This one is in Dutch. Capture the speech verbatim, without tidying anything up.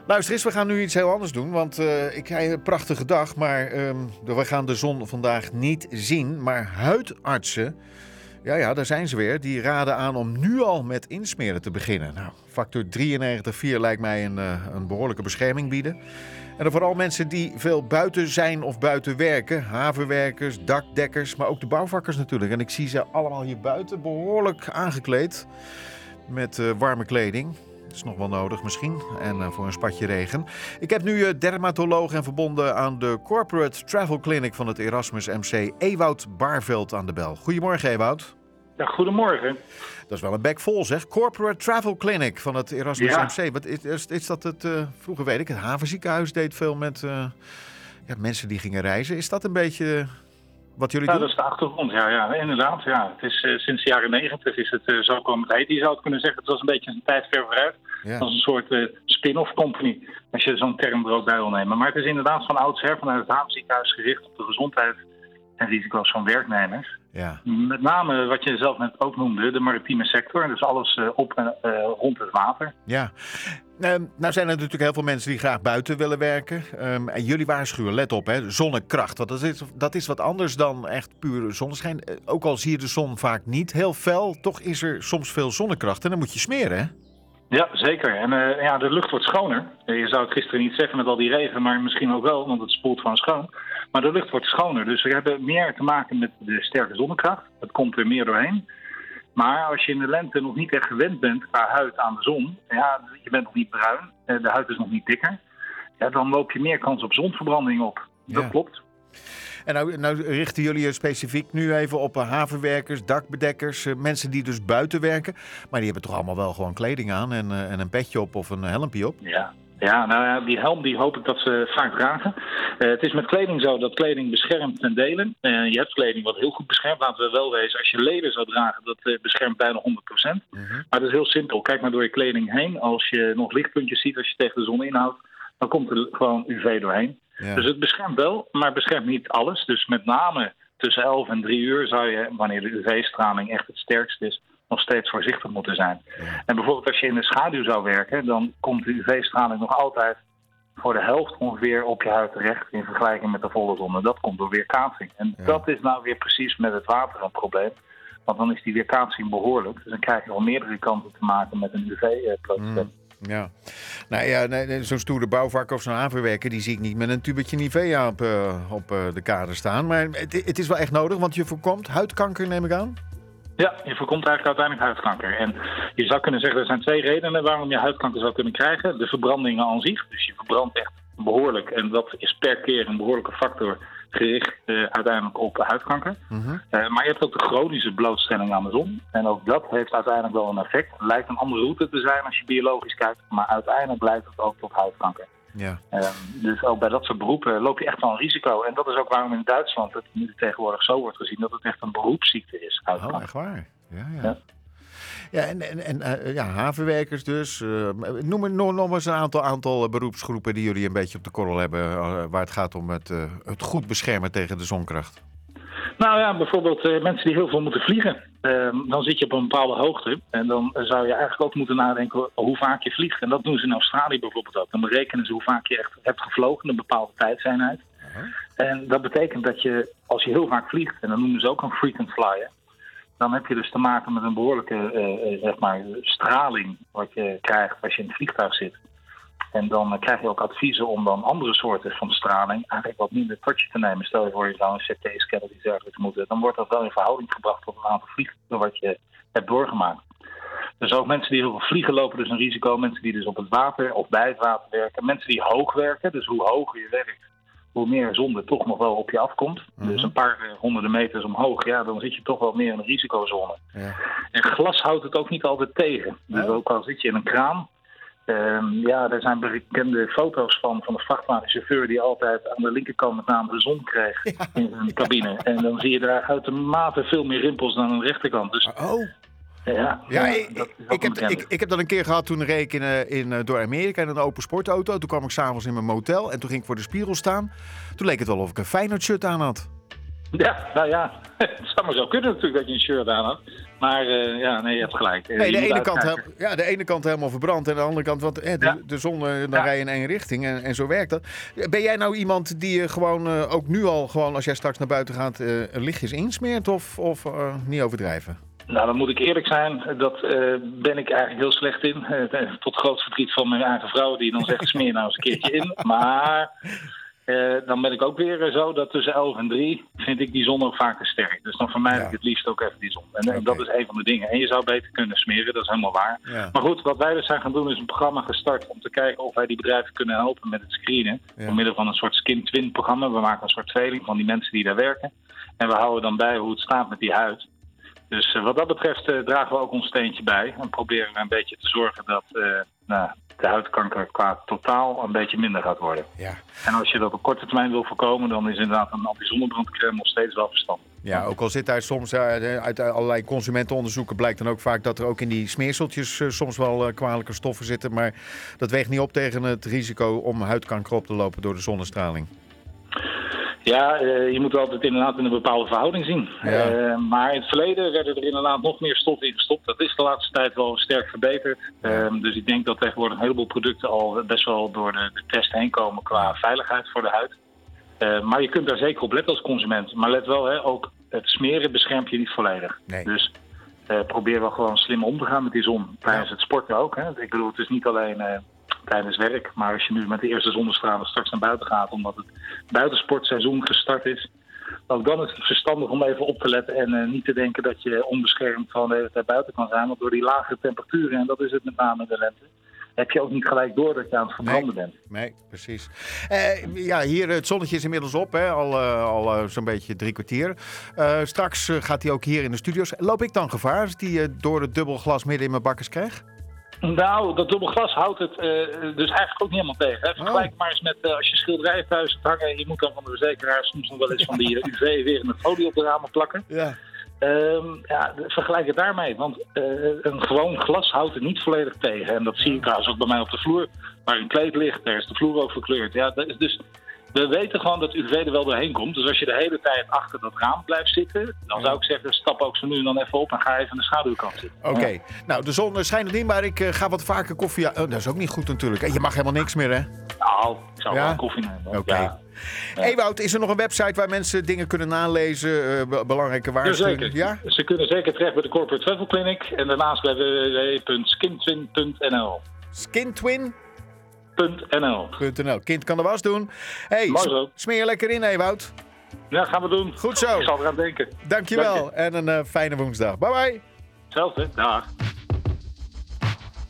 Luister eens, we gaan nu iets heel anders doen. Want uh, ik krijg een prachtige dag, maar um, we gaan de zon vandaag niet zien. Maar huidartsen, ja, ja, daar zijn ze weer. Die raden aan om nu al met insmeren te beginnen. Nou, factor drieënnegentig komma vier lijkt mij een, uh, een behoorlijke bescherming bieden. En dan vooral mensen die veel buiten zijn of buiten werken. Havenwerkers, dakdekkers, maar ook de bouwvakkers natuurlijk. En ik zie ze allemaal hier buiten behoorlijk aangekleed met uh, warme kleding. Dat is nog wel nodig misschien. En uh, voor een spatje regen. Ik heb nu uh, dermatoloog en verbonden aan de Corporate Travel Clinic van het Erasmus M C, Ewout Baarveld aan de bel. Goedemorgen, Ewout. Ja, goedemorgen. Dat is wel een bek vol, zeg. Corporate Travel Clinic van het Erasmus ja. M C. Wat is, is, is dat het, uh, vroeger weet ik, het havenziekenhuis deed veel met uh, ja, mensen die gingen reizen. Is dat een beetje uh, wat jullie ja, doen? Dat is de achtergrond. Ja, ja inderdaad. Ja. Het is, uh, sinds de jaren negentig is het uh, zo komen het eten. Je zou het kunnen zeggen, het was een beetje een tijd ver vooruit. Ja. Als een soort uh, spin-off company, als je zo'n term er ook bij wil nemen. Maar het is inderdaad van oudsher vanuit het havenziekenhuis gericht op de gezondheid en risico's van werknemers. Ja. Met name wat je zelf net ook noemde, de maritieme sector. Dus alles uh, op en uh, rond het water. Ja. Um, nou zijn er natuurlijk heel veel mensen die graag buiten willen werken. Um, en jullie waarschuwen, let op, hè, zonnekracht. Want dat is, dat is wat anders dan echt pure zonneschijn. Uh, ook al zie je de zon vaak niet heel fel, toch is er soms veel zonnekracht. En dan moet je smeren, hè? Ja, zeker. En uh, ja, de lucht wordt schoner. Je zou het gisteren niet zeggen met al die regen, maar misschien ook wel, want het spoelt gewoon schoon. Maar de lucht wordt schoner, dus we hebben meer te maken met de sterke zonnekracht. Het komt er meer doorheen. Maar als je in de lente nog niet echt gewend bent qua huid aan de zon, ja, je bent nog niet bruin, de huid is nog niet dikker, ja, dan loop je meer kans op zonverbranding op. Dat ja. klopt. En nou, nou richten jullie je specifiek nu even op havenwerkers, dakbedekkers, mensen die dus buiten werken. Maar die hebben toch allemaal wel gewoon kleding aan en, uh, en een petje op of een helmpje op? Ja. Ja, nou ja, die helm die hoop ik dat ze vaak dragen. Uh, het is met kleding zo dat kleding beschermt ten dele. Uh, je hebt kleding wat heel goed beschermt. Laten we wel wezen, als je leder zou dragen, dat uh, beschermt bijna honderd procent. Mm-hmm. Maar dat is heel simpel. Kijk maar door je kleding heen. Als je nog lichtpuntjes ziet, als je tegen de zon inhoudt, dan komt er gewoon U V doorheen. Ja. Dus het beschermt wel, maar beschermt niet alles. Dus met name tussen elf en drie uur zou je, wanneer de U V-straling echt het sterkst is, nog steeds voorzichtig moeten zijn. Ja. En bijvoorbeeld als je in de schaduw zou werken, dan komt de U V-straling nog altijd voor de helft ongeveer op je huid terecht in vergelijking met de volle zon. En dat komt door weerkaatsing. En ja. dat is nou weer precies met het water een probleem. Want dan is die weerkaatsing behoorlijk. Dus dan krijg je al meerdere kanten te maken met een U V-blootstelling. Mm. Ja, nou ja, nee, zo'n stoere bouwvakker of zo'n havenwerker, die zie ik niet met een tubetje Nivea op, uh, op uh, de kade staan. Maar het, het is wel echt nodig, want je voorkomt huidkanker, neem ik aan. Ja, je voorkomt eigenlijk uiteindelijk huidkanker. En je zou kunnen zeggen, er zijn twee redenen waarom je huidkanker zou kunnen krijgen. De verbrandingen aan zich, dus je verbrandt echt behoorlijk. En dat is per keer een behoorlijke factor gericht uh, uiteindelijk op huidkanker. Mm-hmm. Uh, maar je hebt ook de chronische blootstelling aan de zon. En ook dat heeft uiteindelijk wel een effect. Het lijkt een andere route te zijn als je biologisch kijkt. Maar uiteindelijk leidt het ook tot huidkanker. Ja. Uh, dus ook bij dat soort beroepen loop je echt wel een risico. En dat is ook waarom in Duitsland het nu tegenwoordig zo wordt gezien dat het echt een beroepsziekte is. Oh, echt waar? Ja, ja. ja. Ja, en, en, en uh, ja, havenwerkers dus. Uh, noem nog, nog eens een aantal, aantal beroepsgroepen die jullie een beetje op de korrel hebben, uh, waar het gaat om het, uh, het goed beschermen tegen de zonkracht. Nou ja, bijvoorbeeld uh, mensen die heel veel moeten vliegen. Uh, dan zit je op een bepaalde hoogte. En dan zou je eigenlijk ook moeten nadenken hoe vaak je vliegt. En dat doen ze in Australië bijvoorbeeld ook. Dan berekenen ze hoe vaak je echt hebt gevlogen, een bepaalde tijdseenheid. Uh-huh. En dat betekent dat je, als je heel vaak vliegt, en dan noemen ze ook een frequent flyer, dan heb je dus te maken met een behoorlijke uh, zeg maar, straling wat je krijgt als je in het vliegtuig zit. En dan uh, krijg je ook adviezen om dan andere soorten van straling eigenlijk wat minder tot je te nemen. Stel je voor je zou een C T-scan of iets dergelijks moeten. Dan wordt dat wel in verhouding gebracht tot een aantal vliegtuigen wat je hebt doorgemaakt. Dus ook mensen die heel veel vliegen lopen dus een risico. Mensen die dus op het water of bij het water werken. Mensen die hoog werken, dus hoe hoger je werkt, hoe meer zon er toch nog wel op je afkomt. Mm-hmm. Dus een paar uh, honderden meters omhoog, ja, dan zit je toch wel meer in een risicozone. Ja. En glas houdt het ook niet altijd tegen. Dus ook al zit je in een kraan. Um, ja, er zijn bekende foto's van, van de vrachtwagenchauffeur die altijd aan de linkerkant met name de zon kreeg ja. in zijn cabine. En dan zie je daar uitermate veel meer rimpels dan aan de rechterkant. Dus, oh. Ja, ja, ik, ik, heb, ik, ik heb dat een keer gehad toen reed ik in, in, door Amerika in een open sportauto. Toen kwam ik s'avonds in mijn motel en toen ging ik voor de spiegel staan. Toen leek het wel of ik een Feyenoord shirt aan had. Ja, nou ja, het zou maar zo kunnen natuurlijk dat je een shirt aan had. Maar uh, ja, nee, je hebt gelijk. Nee, je de ene, kant, he- ja, de ene kant helemaal verbrand en de andere kant, want eh, de, ja. de zon, uh, dan ja. rij je in één richting en, en zo werkt dat. Ben jij nou iemand die uh, gewoon uh, ook nu al, gewoon als jij straks naar buiten gaat, uh, lichtjes insmeert of, of uh, niet overdrijven? Nou, dan moet ik eerlijk zijn, dat uh, ben ik eigenlijk heel slecht in. Uh, tot groot verdriet van mijn eigen vrouw, die dan zegt, smeer nou eens een keertje in. Maar uh, dan ben ik ook weer zo dat tussen elf en drie vind ik die zon ook vaker sterk. Dus dan vermijd ja. ik het liefst ook even die zon. En, okay. en dat is een van de dingen. En je zou beter kunnen smeren, dat is helemaal waar. Ja. Maar goed, wat wij dus zijn gaan doen is een programma gestart om te kijken of wij die bedrijven kunnen helpen met het screenen. Ja. Door middel van een soort skin twin programma. We maken een soort tweeling van die mensen die daar werken. En we houden dan bij hoe het staat met die huid. Dus uh, wat dat betreft uh, dragen we ook ons steentje bij. En proberen we een beetje te zorgen dat uh, nou, de huidkanker qua totaal een beetje minder gaat worden. Ja. En als je dat op korte termijn wil voorkomen, dan is inderdaad een anti-zonnebrandcrème nog steeds wel verstandig. Ja, ook al zit daar soms uh, uit allerlei consumentenonderzoeken blijkt dan ook vaak dat er ook in die smeerseltjes uh, soms wel uh, kwalijke stoffen zitten. Maar dat weegt niet op tegen het risico om huidkanker op te lopen door de zonnestraling. Ja, uh, je moet altijd inderdaad in een bepaalde verhouding zien. Ja. Uh, maar in het verleden werden er inderdaad nog meer stoffen in gestopt. Dat is de laatste tijd wel sterk verbeterd. Ja. Uh, dus ik denk dat tegenwoordig een heleboel producten al best wel door de, de test heen komen qua veiligheid voor de huid. Uh, maar je kunt daar zeker op letten als consument. Maar let wel, hè, ook het smeren beschermt je niet volledig. Nee. Dus uh, probeer wel gewoon slim om te gaan met die zon. Tijdens ja. het sporten ook. Hè. Ik bedoel, het is niet alleen Uh, tijdens werk. Maar als je nu met de eerste zonnestralen straks naar buiten gaat, omdat het buitensportseizoen gestart is, ook dan is het verstandig om even op te letten en uh, niet te denken dat je onbeschermd van de hele tijd buiten kan zijn. Want door die lagere temperaturen, en dat is het met name in de lente, heb je ook niet gelijk door dat je aan het verbranden nee, bent. Nee, precies. Uh, ja, hier het zonnetje is inmiddels op, hè? al, uh, al uh, zo'n beetje drie kwartier. Uh, straks uh, gaat hij ook hier in de studio's. Loop ik dan gevaar als die uh, door het dubbel glas midden in mijn bakkes krijg? Nou, dat dubbel glas houdt het uh, dus eigenlijk ook niet helemaal tegen. Hè. Vergelijk oh. maar eens met uh, als je schilderijen thuis hebt hangen. Je moet dan van de verzekeraar soms nog wel eens van die uh, U V weer in de folie op de ramen plakken. Ja. Um, ja, vergelijk het daarmee. Want uh, een gewoon glas houdt het niet volledig tegen. En dat zie je trouwens ook bij mij op de vloer. Waar een kleed ligt, daar is de vloer ook verkleurd. Ja, dat is dus... We weten gewoon dat U V er wel doorheen komt. Dus als je de hele tijd achter dat raam blijft zitten, dan zou ik zeggen, stap ook zo nu en dan even op en ga even aan de schaduwkant zitten. Oké, okay. ja. Nou de zon schijnt er niet, maar ik uh, ga wat vaker koffie... Oh, dat is ook niet goed natuurlijk. Je mag helemaal niks meer, hè? Nou, ik zou ja? wel koffie nemen. Oké. Okay. Ja. Ja. Ewout, is er nog een website waar mensen dingen kunnen nalezen, uh, be- belangrijke waarschuwingen? Ja, Ze kunnen zeker terecht bij de Corporate Travel Clinic en daarnaast bij w w w punt skintwin punt n l. Skintwin? .nl. .nl. Kind kan de was doen. Hey, s- smeer je lekker in, Ewout. Ja, gaan we doen. Goed zo. Ik zal eraan denken. Dankjewel. Dank je. En een uh, fijne woensdag. Bye bye. Hetzelfde. Dag.